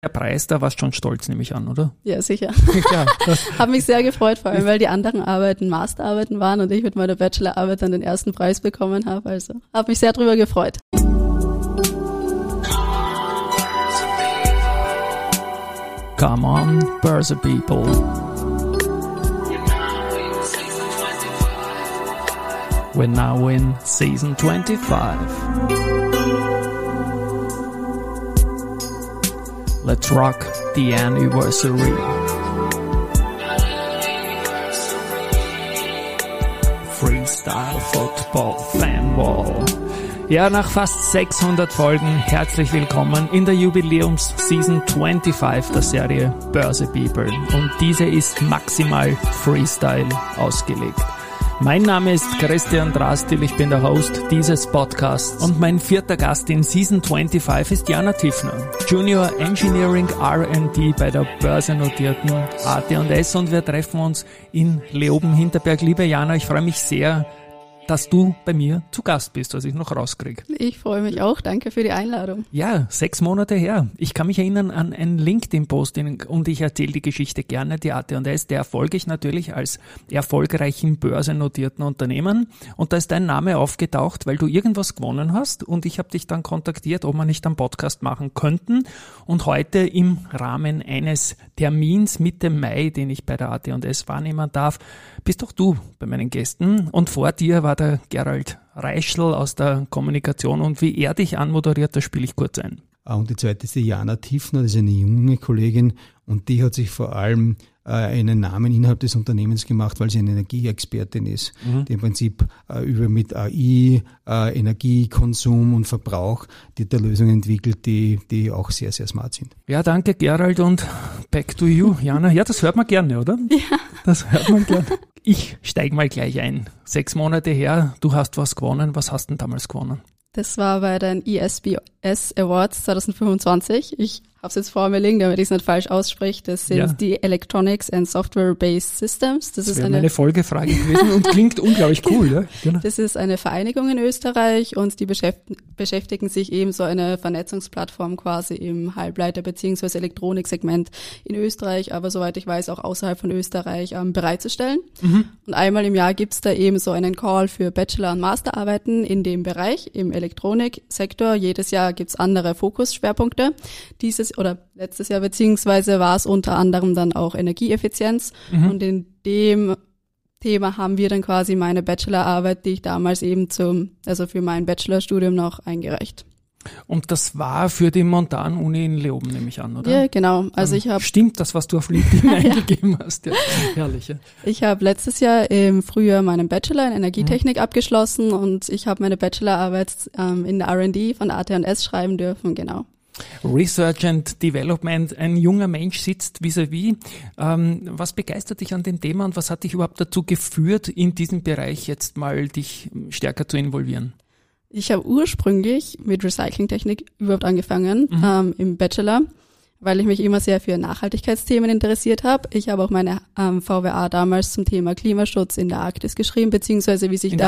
Der Preis, da warst du schon stolz, nehme ich an, oder? Ja, sicher. Ja, Habe mich sehr gefreut, vor allem, weil die anderen Arbeiten Masterarbeiten waren und ich mit meiner Bachelorarbeit dann den ersten Preis bekommen habe. Also habe mich sehr drüber gefreut. Come on, Börse People. We're now in season 25. Let's rock the anniversary. Freestyle Football Fan Wall. Ja, nach fast 600 Folgen herzlich willkommen in der Jubiläums-Season 25 der Serie Börse People. Und diese ist maximal Freestyle ausgelegt. Mein Name ist Christian Drastil, ich bin der Host dieses Podcasts und mein vierter Gast in Season 25 ist Jana Tiefner, Junior Engineering R&D bei der börsennotierten AT&S und wir treffen uns in Leoben-Hinterberg. Liebe Jana, ich freue mich sehr, dass du bei mir zu Gast bist, was ich noch rauskriege. Ich freue mich auch. Danke für die Einladung. Ja, 6 Monate her. Ich kann mich erinnern an einen LinkedIn-Post und ich erzähle die Geschichte gerne. Die AT&S, der folge ich natürlich als erfolgreichen börsennotierten Unternehmen. Und da ist dein Name aufgetaucht, weil du irgendwas gewonnen hast. Und ich habe dich dann kontaktiert, ob wir nicht einen Podcast machen könnten. Und heute im Rahmen eines Termins Mitte Mai, den ich bei der AT&S wahrnehmen darf, bist doch du bei meinen Gästen. Und vor dir war der Gerald Reischl aus der Kommunikation und wie er dich anmoderiert, das spiele ich kurz ein. Und die zweite ist die Jana Tiefner, das ist eine junge Kollegin und die hat sich vor allem einen Namen innerhalb des Unternehmens gemacht, weil sie eine Energieexpertin ist, die im Prinzip mit AI, Energiekonsum und Verbrauch die Lösungen entwickelt, die auch sehr, sehr smart sind. Ja, danke Gerald und back to you, Jana. Ja, das hört man gerne, oder? Ja. Das hört man gerne. Ich steige mal gleich ein. 6 Monate her, du hast was gewonnen. Was hast du denn damals gewonnen? Das war bei den ESBS Awards 2025. Ich habe es jetzt vor mir liegen, damit ich es nicht falsch ausspreche. Das sind die Electronics and Software-Based Systems. Das ist eine Folgefrage gewesen und klingt unglaublich cool. Ja? Genau. Das ist eine Vereinigung in Österreich und die beschäftigen sich eben so eine Vernetzungsplattform quasi im Halbleiter- bzw. Elektroniksegment in Österreich, aber soweit ich weiß auch außerhalb von Österreich bereitzustellen. Und einmal im Jahr gibt's da eben so einen Call für Bachelor- und Masterarbeiten in dem Bereich, im Elektroniksektor. Jedes Jahr gibt's andere Fokusschwerpunkte. Letztes Jahr beziehungsweise war es unter anderem dann auch Energieeffizienz. Und in dem Thema haben wir dann quasi meine Bachelorarbeit, die ich damals eben für mein Bachelorstudium noch eingereicht. Und das war für die Montan-Uni in Leoben, nehme ich an, oder? Ja, genau. Also stimmt das, was du auf LinkedIn eingegeben hast? Ja, herrlich. Ja. Ich habe letztes Jahr im Frühjahr meinen Bachelor in Energietechnik abgeschlossen und ich habe meine Bachelorarbeit in der R&D von AT&S schreiben dürfen, genau. Research and Development, ein junger Mensch sitzt vis-à-vis. Was begeistert dich an dem Thema und was hat dich überhaupt dazu geführt, in diesem Bereich jetzt mal dich stärker zu involvieren? Ich habe ursprünglich mit Recyclingtechnik überhaupt angefangen, im Bachelor, weil ich mich immer sehr für Nachhaltigkeitsthemen interessiert habe. Ich habe auch meine VWA damals zum Thema Klimaschutz in der Arktis geschrieben, beziehungsweise wie sich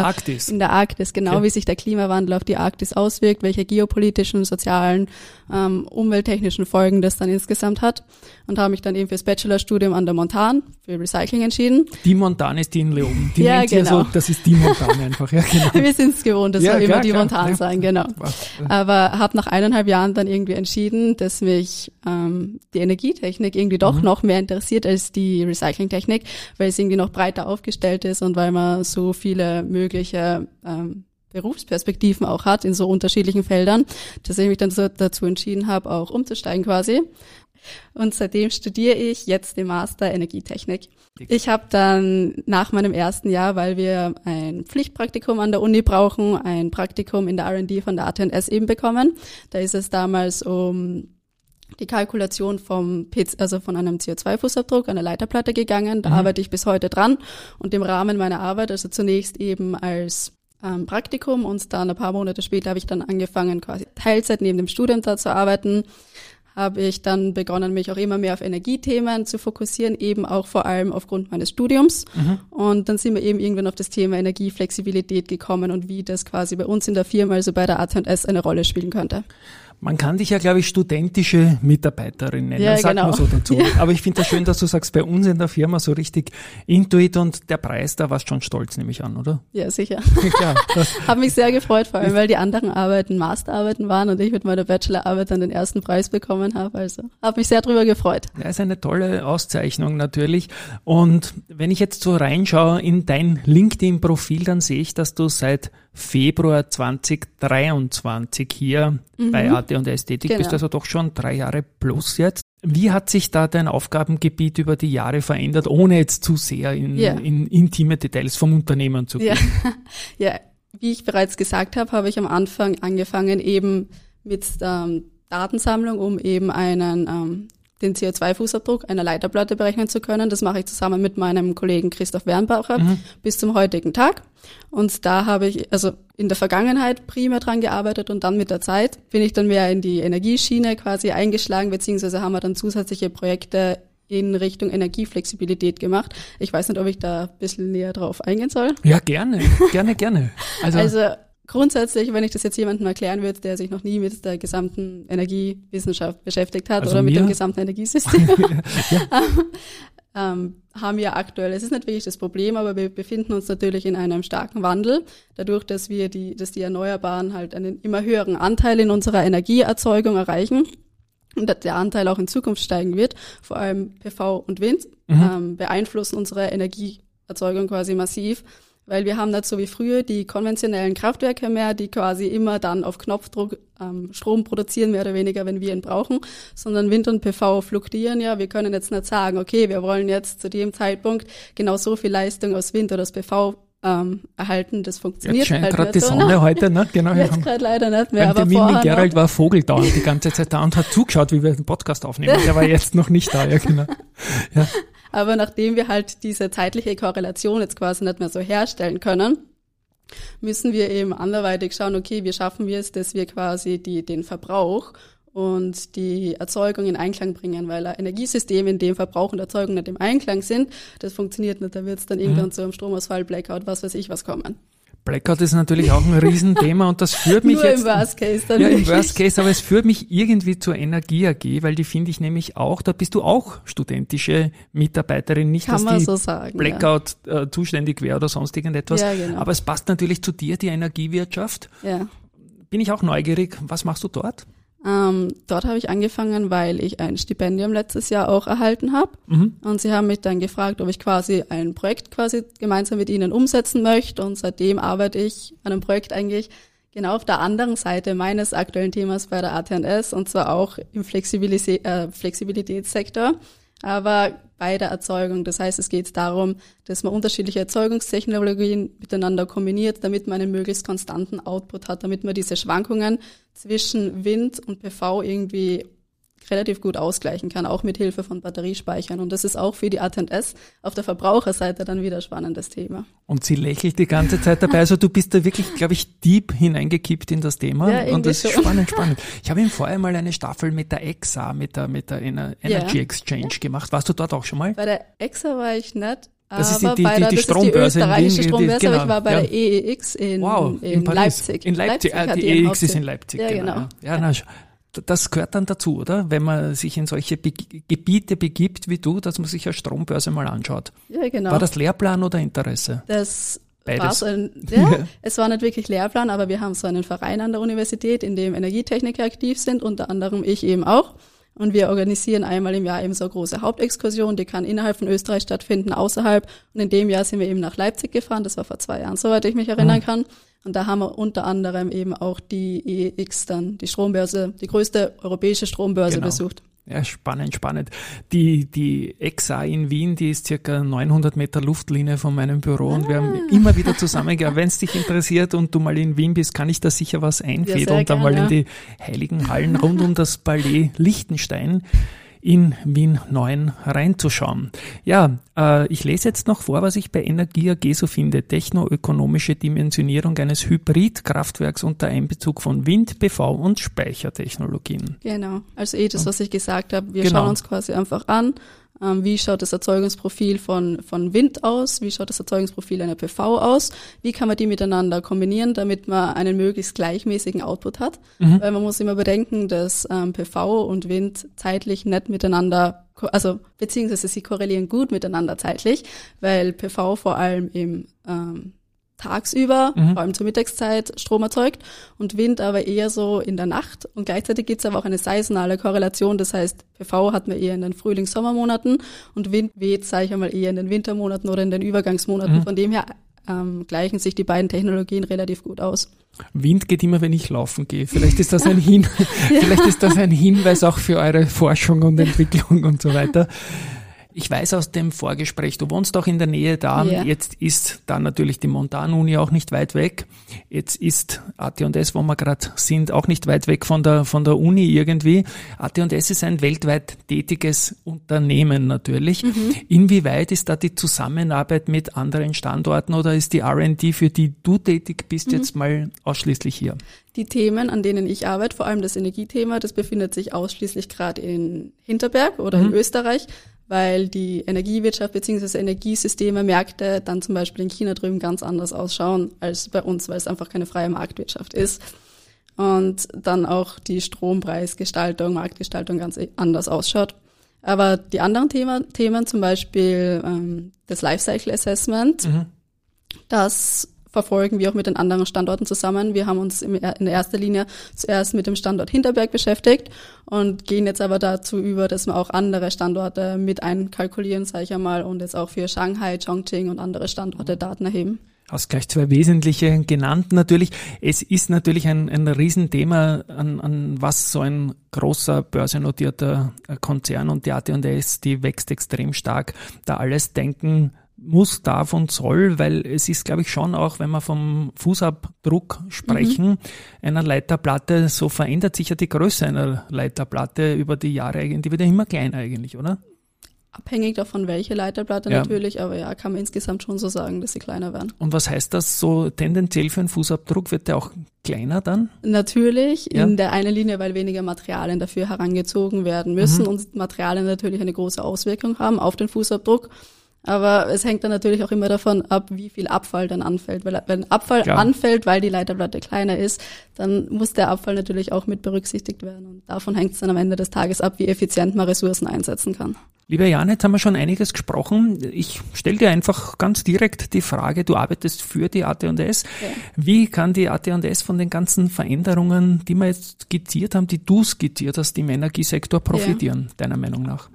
wie sich der Klimawandel auf die Arktis auswirkt, welche geopolitischen, sozialen, umwelttechnischen Folgen das dann insgesamt hat und habe mich dann eben fürs Bachelorstudium an der Montan für Recycling entschieden. Die Montan ist die in Leoben. Die ja, nennt genau. So, das ist die Montan einfach. Ja, genau. Wir sind es gewohnt, das soll immer die Montan sein, genau. Wow. Aber habe nach 1,5 Jahren dann irgendwie entschieden, dass mich die Energietechnik irgendwie doch noch mehr interessiert als die Recyclingtechnik, weil es irgendwie noch breiter aufgestellt ist und weil man so viele mögliche Berufsperspektiven auch hat in so unterschiedlichen Feldern, dass ich mich dann so dazu entschieden habe, auch umzusteigen quasi. Und seitdem studiere ich jetzt den Master Energietechnik. Ich habe dann nach meinem ersten Jahr, weil wir ein Pflichtpraktikum an der Uni brauchen, ein Praktikum in der R&D von der AT&S eben bekommen. Da ist es damals um die Kalkulation von einem CO2-Fußabdruck an der Leiterplatte gegangen. Da arbeite ich bis heute dran. Und im Rahmen meiner Arbeit, also zunächst eben als Praktikum und dann ein paar Monate später habe ich dann angefangen, quasi Teilzeit neben dem Studium da zu arbeiten, habe ich dann begonnen, mich auch immer mehr auf Energiethemen zu fokussieren, eben auch vor allem aufgrund meines Studiums. Und dann sind wir eben irgendwann auf das Thema Energieflexibilität gekommen und wie das quasi bei uns in der Firma, also bei der AT&S, eine Rolle spielen könnte. Man kann dich ja, glaube ich, studentische Mitarbeiterin nennen, ja, sagt genau. man so dazu. Ja. Aber ich finde das schön, dass du sagst, bei uns in der Firma so richtig Intuit und der Preis, da warst du schon stolz, nehme ich an, oder? Ja, sicher. Ja, klar. Habe mich sehr gefreut, vor allem, weil die anderen Arbeiten Masterarbeiten waren und ich mit meiner Bachelorarbeit dann den ersten Preis bekommen habe. Also habe mich sehr drüber gefreut. Ja, ist eine tolle Auszeichnung natürlich. Und wenn ich jetzt so reinschaue in dein LinkedIn-Profil, dann sehe ich, dass du seit Februar 2023 hier bei AT&S tätig bist, also doch schon 3 Jahre plus jetzt. Wie hat sich da dein Aufgabengebiet über die Jahre verändert, ohne jetzt zu sehr in intime Details vom Unternehmen zu gehen? Ja, wie ich bereits gesagt habe, habe ich am Anfang angefangen eben mit Datensammlung, um eben den CO2-Fußabdruck einer Leiterplatte berechnen zu können. Das mache ich zusammen mit meinem Kollegen Christoph Wernbacher bis zum heutigen Tag. Und da habe ich also in der Vergangenheit primär dran gearbeitet und dann mit der Zeit bin ich dann mehr in die Energieschiene quasi eingeschlagen, beziehungsweise haben wir dann zusätzliche Projekte in Richtung Energieflexibilität gemacht. Ich weiß nicht, ob ich da ein bisschen näher drauf eingehen soll. Ja, gerne. Also grundsätzlich, wenn ich das jetzt jemandem erklären würde, der sich noch nie mit der gesamten Energiewissenschaft beschäftigt hat also oder mit dem gesamten Energiesystem, ja. haben wir aktuell, es ist nicht wirklich das Problem, aber wir befinden uns natürlich in einem starken Wandel, dadurch, dass die Erneuerbaren halt einen immer höheren Anteil in unserer Energieerzeugung erreichen und dass der Anteil auch in Zukunft steigen wird, vor allem PV und Wind, beeinflussen unsere Energieerzeugung quasi massiv. Weil wir haben nicht so wie früher die konventionellen Kraftwerke mehr, die quasi immer dann auf Knopfdruck Strom produzieren, mehr oder weniger, wenn wir ihn brauchen, sondern Wind und PV fluktuieren ja. Wir können jetzt nicht sagen, okay, wir wollen jetzt zu dem Zeitpunkt genau so viel Leistung aus Wind oder aus PV erhalten. Das funktioniert jetzt scheint halt gerade nicht die so. Sonne heute, ne? Genau. Jetzt gerade leider nicht mehr, aber Mimi vorher Gerald noch. war Vogel da die ganze Zeit da und hat zugeschaut, wie wir den Podcast aufnehmen. Der war jetzt noch nicht da, ja genau. Ja. Aber nachdem wir halt diese zeitliche Korrelation jetzt quasi nicht mehr so herstellen können, müssen wir eben anderweitig schauen, okay, wie schaffen wir es, dass wir quasi den Verbrauch und die Erzeugung in Einklang bringen, weil ein Energiesystem, in dem Verbrauch und Erzeugung nicht im Einklang sind, das funktioniert nicht, da wird es dann irgendwann zu einem Stromausfall, Blackout, was weiß ich was kommen. Blackout ist natürlich auch ein Riesenthema und das führt mich Nur jetzt... im Worst Case dann ja, wirklich. im Worst Case, aber es führt mich irgendwie zur Energie AG, weil die finde ich nämlich auch, da bist du auch studentische Mitarbeiterin, nicht, Kann dass man die so sagen, Blackout zuständig wäre oder sonst irgendetwas, Ja, genau. aber es passt natürlich zu dir, die Energiewirtschaft. Ja. Bin ich auch neugierig, was machst du dort? Dort habe ich angefangen, weil ich ein Stipendium letztes Jahr auch erhalten habe. Und sie haben mich dann gefragt, ob ich quasi ein Projekt quasi gemeinsam mit ihnen umsetzen möchte. Und seitdem arbeite ich an einem Projekt eigentlich genau auf der anderen Seite meines aktuellen Themas bei der AT&S und zwar auch im Flexibilitätssektor, aber bei der Erzeugung. Das heißt, es geht darum, dass man unterschiedliche Erzeugungstechnologien miteinander kombiniert, damit man einen möglichst konstanten Output hat, damit man diese Schwankungen zwischen Wind und PV irgendwie relativ gut ausgleichen kann, auch mit Hilfe von Batteriespeichern. Und das ist auch für die AT&S auf der Verbraucherseite dann wieder ein spannendes Thema. Und sie lächelt die ganze Zeit dabei. Also du bist da wirklich, glaube ich, deep hineingekippt in das Thema. Ja, und das ist schon. spannend. Ich habe ihm vorher mal eine Staffel mit der EXA, mit der Energy Exchange gemacht. Warst du dort auch schon mal? Bei der EXA war ich nicht. Das ist aber die das Strombörse ist die österreichische in Wien, Strombörse, genau, aber ich war bei der EEX in Paris. Leipzig. In Leipzig, hat die ihren EEX Hauptsitz. ist in Leipzig. Ja, genau. Ja, na, das gehört dann dazu, oder? Wenn man sich in solche Gebiete begibt wie du, dass man sich eine Strombörse mal anschaut. Ja, genau. War das Lehrplan oder Interesse? Das Beides. war es war nicht wirklich Lehrplan, aber wir haben so einen Verein an der Universität, in dem Energietechniker aktiv sind, unter anderem ich eben auch. Und wir organisieren einmal im Jahr eben so eine große Hauptexkursion, die kann innerhalb von Österreich stattfinden, außerhalb. Und in dem Jahr sind wir eben nach Leipzig gefahren, das war vor 2 Jahren, soweit ich mich erinnern kann. Und da haben wir unter anderem eben auch die EEX dann, die Strombörse, die größte europäische Strombörse besucht. Ja, spannend. Die EXA in Wien, die ist circa 900 Meter Luftlinie von meinem Büro und wir haben immer wieder zusammengearbeitet. Wenn es dich interessiert und du mal in Wien bist, kann ich da sicher was einfädeln und dann mal in die heiligen Hallen rund um das Palais Liechtenstein in Wien 9 reinzuschauen. Ja, ich lese jetzt noch vor, was ich bei Energie AG so finde. Technoökonomische Dimensionierung eines Hybridkraftwerks unter Einbezug von Wind, PV und Speichertechnologien. Genau, also das, was ich gesagt habe. Wir Genau. schauen uns quasi einfach an, Wie schaut das Erzeugungsprofil von Wind aus? Wie schaut das Erzeugungsprofil einer PV aus? Wie kann man die miteinander kombinieren, damit man einen möglichst gleichmäßigen Output hat? Weil man muss immer bedenken, dass PV und Wind zeitlich nicht miteinander, also beziehungsweise sie korrelieren gut miteinander zeitlich, weil PV vor allem im tagsüber, vor allem zur Mittagszeit, Strom erzeugt und Wind aber eher so in der Nacht. Und gleichzeitig gibt es aber auch eine saisonale Korrelation. Das heißt, PV hat man eher in den Frühlings-Sommermonaten und Wind weht, sage ich einmal, eher in den Wintermonaten oder in den Übergangsmonaten. Von dem her gleichen sich die beiden Technologien relativ gut aus. Wind geht immer, wenn ich laufen gehe. Vielleicht ist das vielleicht ist das ein Hinweis auch für eure Forschung und Entwicklung und so weiter. Ich weiß aus dem Vorgespräch, du wohnst auch in der Nähe da. Ja. Jetzt ist da natürlich die Montanuni auch nicht weit weg. Jetzt ist AT&S, wo wir gerade sind, auch nicht weit weg von der Uni irgendwie. AT&S ist ein weltweit tätiges Unternehmen natürlich. Inwieweit ist da die Zusammenarbeit mit anderen Standorten oder ist die R&D, für die du tätig bist, jetzt mal ausschließlich hier? Die Themen, an denen ich arbeite, vor allem das Energiethema, das befindet sich ausschließlich gerade in Hinterberg oder in Österreich, weil die Energiewirtschaft bzw. Energiesysteme, Märkte dann zum Beispiel in China drüben ganz anders ausschauen als bei uns, weil es einfach keine freie Marktwirtschaft ist. Und dann auch die Strompreisgestaltung, Marktgestaltung ganz anders ausschaut. Aber die anderen Themen zum Beispiel das Lifecycle Assessment, das verfolgen wir auch mit den anderen Standorten zusammen. Wir haben uns in erster Linie zuerst mit dem Standort Hinterberg beschäftigt und gehen jetzt aber dazu über, dass wir auch andere Standorte mit einkalkulieren, sage ich einmal, und jetzt auch für Shanghai, Chongqing und andere Standorte Daten erheben. Hast gleich zwei wesentliche genannt natürlich. Es ist natürlich ein Riesenthema, an was so ein großer börsennotierter Konzern und die AT&S, die wächst extrem stark, da alles denken muss, darf und soll, weil es ist, glaube ich, schon auch, wenn wir vom Fußabdruck sprechen, einer Leiterplatte, so verändert sich ja die Größe einer Leiterplatte über die Jahre eigentlich, die wird ja immer kleiner eigentlich, oder? Abhängig davon, welche Leiterplatte natürlich, aber ja, kann man insgesamt schon so sagen, dass sie kleiner werden. Und was heißt das so tendenziell für einen Fußabdruck? Wird der auch kleiner dann? Natürlich, in der einen Linie, weil weniger Materialien dafür herangezogen werden müssen und Materialien natürlich eine große Auswirkung haben auf den Fußabdruck. Aber es hängt dann natürlich auch immer davon ab, wie viel Abfall dann anfällt. Weil wenn Abfall anfällt, weil die Leiterplatte kleiner ist, dann muss der Abfall natürlich auch mit berücksichtigt werden. Und davon hängt es dann am Ende des Tages ab, wie effizient man Ressourcen einsetzen kann. Lieber Jan, jetzt haben wir schon einiges gesprochen. Ich stelle dir einfach ganz direkt die Frage, du arbeitest für die AT&S. Ja. Wie kann die AT&S von den ganzen Veränderungen, die wir jetzt skizziert haben, die du skizziert hast, im Energiesektor profitieren, deiner Meinung nach?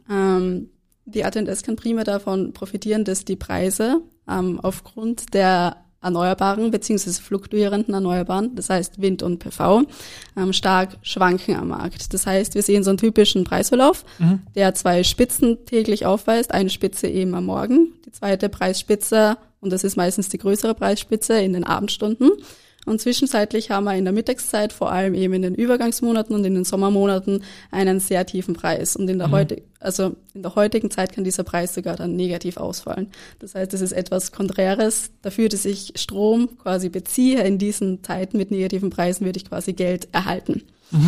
Die AT&S kann prima davon profitieren, dass die Preise aufgrund der erneuerbaren bzw. fluktuierenden Erneuerbaren, das heißt Wind und PV, stark schwanken am Markt. Das heißt, wir sehen so einen typischen Preisverlauf, der zwei Spitzen täglich aufweist, eine Spitze eben am Morgen, die zweite Preisspitze, und das ist meistens die größere Preisspitze, in den Abendstunden. Und zwischenzeitlich haben wir in der Mittagszeit, vor allem eben in den Übergangsmonaten und in den Sommermonaten, einen sehr tiefen Preis. Und in der heutigen Zeit kann dieser Preis sogar dann negativ ausfallen. Das heißt, es ist etwas Konträres. Dafür, dass ich Strom quasi beziehe in diesen Zeiten mit negativen Preisen, würde ich quasi Geld erhalten.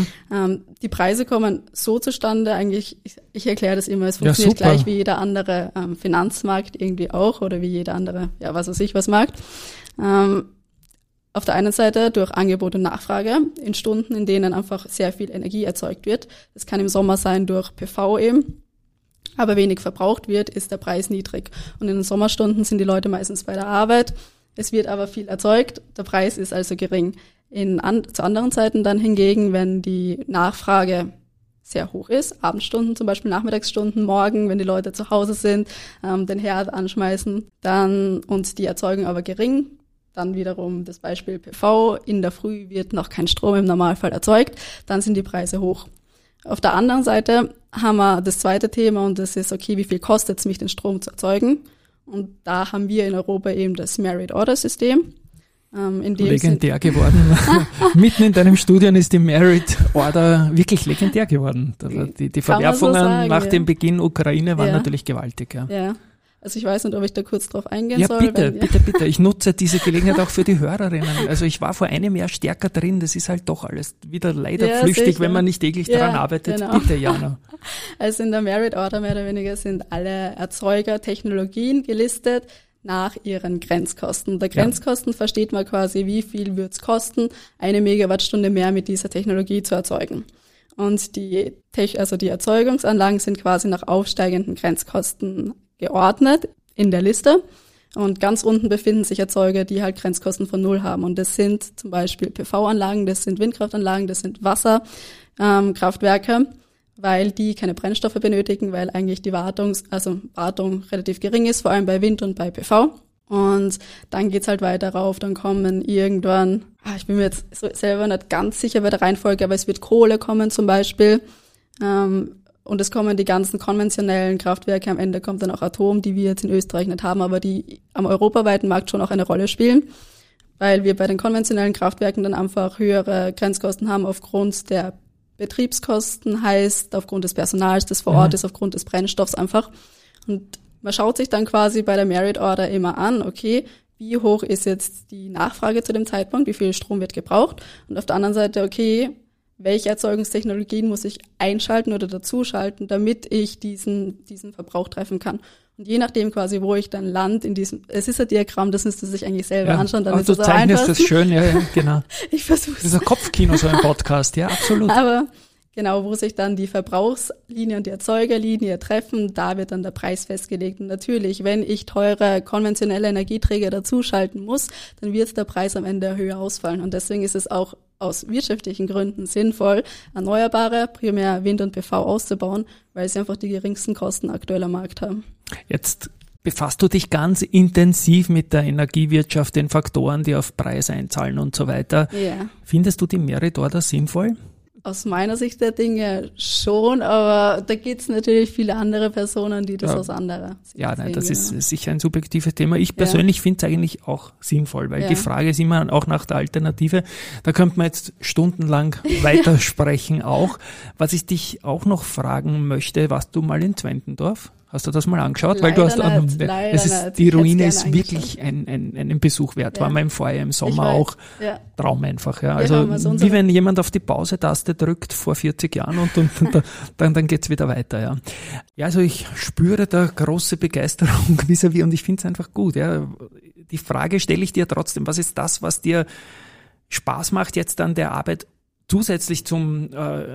Die Preise kommen so zustande, eigentlich, ich erkläre das immer, es funktioniert gleich wie jeder andere Finanzmarkt irgendwie auch oder wie jeder andere, was Markt. Auf der einen Seite durch Angebot und Nachfrage in Stunden, in denen einfach sehr viel Energie erzeugt wird. Das kann im Sommer sein durch PV eben, aber wenig verbraucht wird, ist der Preis niedrig. Und in den Sommerstunden sind die Leute meistens bei der Arbeit. Es wird aber viel erzeugt, der Preis ist also gering. Zu anderen Zeiten dann hingegen, wenn die Nachfrage sehr hoch ist, Abendstunden zum Beispiel, Nachmittagsstunden, morgen, wenn die Leute zu Hause sind, den Herd anschmeißen, dann und die Erzeugung aber gering, dann wiederum das Beispiel PV, in der Früh wird noch kein Strom im Normalfall erzeugt, dann sind die Preise hoch. Auf der anderen Seite haben wir das zweite Thema und das ist, okay, wie viel kostet es mich, den Strom zu erzeugen? Und da haben wir in Europa eben das Merit-Order-System. Legendär geworden. Mitten in deinem Studium ist die Merit Order wirklich legendär geworden. Die Verwerfungen nach dem Beginn Ukraine waren natürlich gewaltig. Ja. Also ich weiß nicht, ob ich da kurz drauf eingehen soll. Bitte. Ich nutze diese Gelegenheit auch für die Hörerinnen. Also ich war vor einem Jahr stärker drin. Das ist halt doch alles wieder leider flüchtig, sicher. Wenn man nicht täglich daran arbeitet. Genau. Bitte, Jana. Also in der Merit Order mehr oder weniger sind alle Erzeugertechnologien gelistet nach ihren Grenzkosten. Unter Grenzkosten versteht man quasi, wie viel wird's kosten, 1 Megawattstunde mehr mit dieser Technologie zu erzeugen. Und die Erzeugungsanlagen sind quasi nach aufsteigenden Grenzkosten geordnet in der Liste. Und ganz unten befinden sich Erzeuger, die halt Grenzkosten von 0 haben. Und das sind zum Beispiel PV-Anlagen, das sind Windkraftanlagen, das sind Wasserkraftwerke, weil die keine Brennstoffe benötigen, weil eigentlich die Wartung relativ gering ist, vor allem bei Wind und bei PV. Und dann geht's halt weiter rauf, dann kommen irgendwann, ich bin mir jetzt selber nicht ganz sicher bei der Reihenfolge, aber es wird Kohle kommen zum Beispiel. Und es kommen die ganzen konventionellen Kraftwerke, am Ende kommt dann auch Atom, die wir jetzt in Österreich nicht haben, aber die am europaweiten Markt schon auch eine Rolle spielen, weil wir bei den konventionellen Kraftwerken dann einfach höhere Grenzkosten haben aufgrund der Betriebskosten, heißt aufgrund des Personals, das vor Ort ist, aufgrund des Brennstoffs einfach. Und man schaut sich dann quasi bei der Merit Order immer an, okay, wie hoch ist jetzt die Nachfrage zu dem Zeitpunkt, wie viel Strom wird gebraucht, und auf der anderen Seite, okay, welche Erzeugungstechnologien muss ich einschalten oder dazuschalten, damit ich diesen Verbrauch treffen kann. Und je nachdem quasi, wo ich dann lande in diesem, es ist ein Diagramm, das müsste sich eigentlich selber anschauen, dann ist es auch einfach. Du zeichnest das schön, ja, genau. Ich versuche es. Das ist ein Kopfkino, so ein Podcast, ja, absolut. Aber genau, wo sich dann die Verbrauchslinie und die Erzeugerlinie treffen, da wird dann der Preis festgelegt. Und natürlich, wenn ich teure konventionelle Energieträger dazuschalten muss, dann wird der Preis am Ende höher ausfallen. Und deswegen ist es auch aus wirtschaftlichen Gründen sinnvoll, erneuerbare, primär Wind und PV auszubauen, weil sie einfach die geringsten Kosten aktuell am Markt haben. Jetzt befasst du dich ganz intensiv mit der Energiewirtschaft, den Faktoren, die auf Preis einzahlen und so weiter. Ja. Findest du die Merit Order sinnvoll? Aus meiner Sicht der Dinge schon, aber da gibt's natürlich viele andere Personen, die das aus anderer Sicht sehen. Ja, nein, das ist sicher ein subjektives Thema. Ich persönlich finde es eigentlich auch sinnvoll, weil die Frage ist immer auch nach der Alternative. Da könnte man jetzt stundenlang weitersprechen auch. Was ich dich auch noch fragen möchte, warst du mal in Zwentendorf? Hast du das mal angeschaut? Leider weil du hast, die Ruine ist wirklich einen Besuch wert. War mal vorher im Sommer auch Traum einfach. Ja. Also wie wenn jemand auf die Pause-Taste drückt vor 40 Jahren und dann geht's wieder weiter. Ja. Ja, also ich spüre da große Begeisterung vis-à-vis und ich finde es einfach gut. Ja. Die Frage stelle ich dir trotzdem, was ist das, was dir Spaß macht jetzt an der Arbeit, zusätzlich zum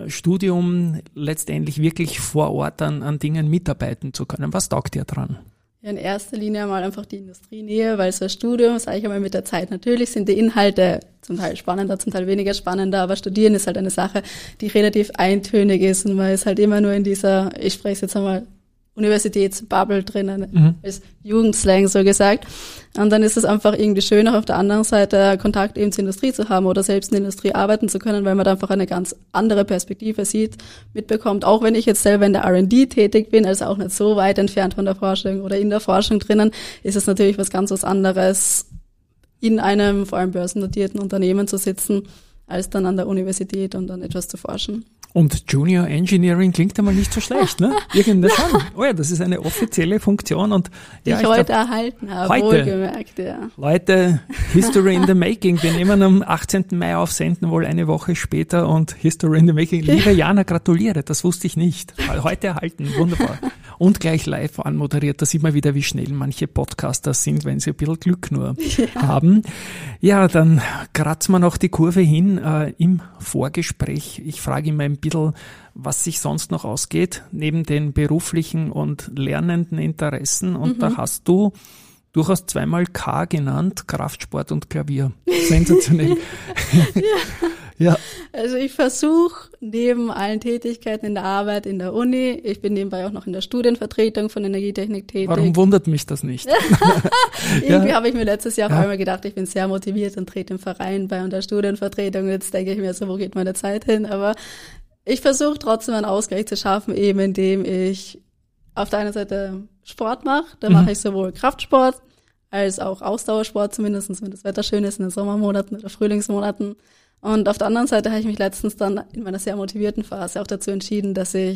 Studium letztendlich wirklich vor Ort an Dingen mitarbeiten zu können? Was taugt dir dran? Ja, in erster Linie mal einfach die Industrienähe, weil so ein Studium, sage ich einmal mit der Zeit, natürlich sind die Inhalte zum Teil spannender, zum Teil weniger spannender, aber Studieren ist halt eine Sache, die relativ eintönig ist und man ist halt immer nur in dieser, ich spreche es jetzt einmal, Universitätsbubble drinnen, als Jugendslang so gesagt. Und dann ist es einfach irgendwie schön, auch auf der anderen Seite Kontakt eben zur Industrie zu haben oder selbst in der Industrie arbeiten zu können, weil man da einfach eine ganz andere Perspektive sieht, mitbekommt. Auch wenn ich jetzt selber in der R&D tätig bin, also auch nicht so weit entfernt von der Forschung oder in der Forschung drinnen, ist es natürlich was anderes, in einem vor allem börsennotierten Unternehmen zu sitzen, als dann an der Universität und dann etwas zu forschen. Und Junior Engineering klingt einmal nicht so schlecht, ne? Irgendwas schon. Oh ja, das ist eine offizielle Funktion und die ich heute erhalten habe, wohlgemerkt, ja. Leute, History in the Making. Wir nehmen am 18. Mai auf, senden wohl eine Woche später und History in the Making. Liebe Jana, gratuliere, das wusste ich nicht. Heute erhalten, wunderbar. Und gleich live anmoderiert. Da sieht man wieder, wie schnell manche Podcaster sind, wenn sie ein bisschen Glück nur haben. Ja, dann kratzen wir noch die Kurve hin im Vorgespräch. Ich frage immer ein bisschen, was sich sonst noch ausgeht, neben den beruflichen und lernenden Interessen. Und da hast du durchaus zweimal K genannt, Kraftsport und Klavier. Sensationell. Ja. Also ich versuche neben allen Tätigkeiten in der Arbeit, in der Uni, ich bin nebenbei auch noch in der Studienvertretung von Energietechnik tätig. Warum wundert mich das nicht? Irgendwie habe ich mir letztes Jahr auf einmal gedacht, ich bin sehr motiviert und trete im Verein bei und der Studienvertretung. Jetzt denke ich mir so, wo geht meine Zeit hin? Aber ich versuche trotzdem einen Ausgleich zu schaffen, eben indem ich auf der einen Seite Sport mache. Da mache ich sowohl Kraftsport als auch Ausdauersport, zumindest wenn das Wetter schön ist in den Sommermonaten oder Frühlingsmonaten. Und auf der anderen Seite habe ich mich letztens dann in meiner sehr motivierten Phase auch dazu entschieden, dass ich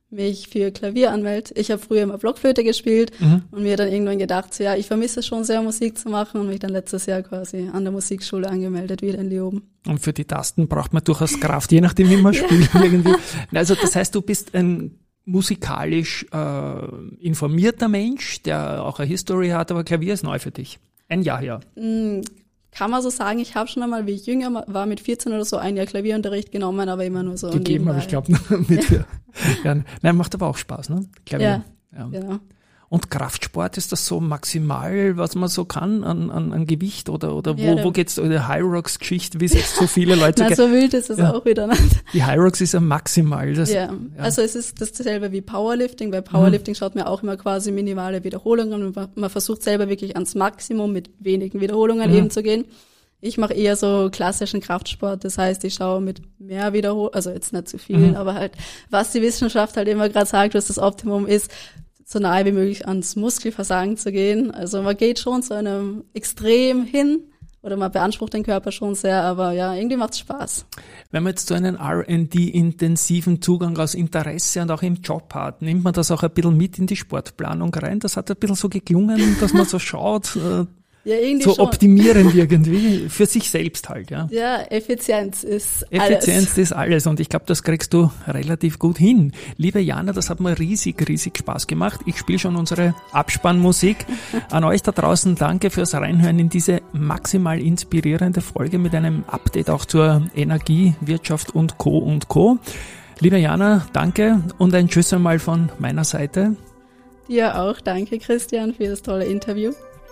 mich für Klavier anmelde. Ich habe früher immer Blockflöte gespielt und mir dann irgendwann gedacht, so, ja, ich vermisse es schon sehr, Musik zu machen und mich dann letztes Jahr quasi an der Musikschule angemeldet, wieder in Leoben. Und für die Tasten braucht man durchaus Kraft, je nachdem, wie man spielt irgendwie. Also das heißt, du bist ein musikalisch informierter Mensch, der auch eine History hat, aber Klavier ist neu für dich. Ein Jahr her. Kann man so sagen, ich habe schon einmal, wie ich jünger war, mit 14 oder so ein Jahr Klavierunterricht genommen, aber immer nur so gegeben, aber ich glaube mit ja. Nein, macht aber auch Spaß, ne? Klavier. Ja, genau. Und Kraftsport, ist das so maximal, was man so kann an Gewicht oder wo geht's, oder High Rocks Geschichte, wie es jetzt so viele Leute Na, so wild ist es auch wieder nicht. Die High Rocks ist ja maximal. Also es ist dasselbe wie Powerlifting. Bei Powerlifting schaut man auch immer quasi minimale Wiederholungen und man versucht selber wirklich ans Maximum mit wenigen Wiederholungen eben zu gehen. Ich mache eher so klassischen Kraftsport, das heißt, ich schaue mit mehr Wiederholungen, also jetzt nicht zu vielen, aber halt, was die Wissenschaft halt immer gerade sagt, was das Optimum ist, so nahe wie möglich ans Muskelversagen zu gehen. Also man geht schon zu einem Extrem hin oder man beansprucht den Körper schon sehr, aber ja, irgendwie macht's Spaß. Wenn man jetzt so einen R&D-intensiven Zugang aus Interesse und auch im Job hat, nimmt man das auch ein bisschen mit in die Sportplanung rein? Das hat ein bisschen so geklungen, dass man so schaut, ja, irgendwie so schon optimierend irgendwie, für sich selbst halt, ja. Ja, Effizienz ist alles. Und ich glaube, das kriegst du relativ gut hin. Liebe Jana, das hat mir riesig Spaß gemacht. Ich spiele schon unsere Abspannmusik. An euch da draußen danke fürs Reinhören in diese maximal inspirierende Folge mit einem Update auch zur Energie, Wirtschaft und Co. Liebe Jana, danke und ein Tschüss einmal von meiner Seite. Dir auch, danke Christian für das tolle Interview.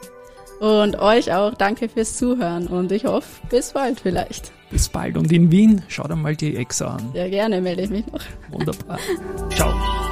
Und euch auch, danke fürs Zuhören und ich hoffe, bis bald vielleicht. Bis bald und in Wien, schaut einmal die Exa an. Ja, gerne, melde ich mich noch. Wunderbar. Ciao.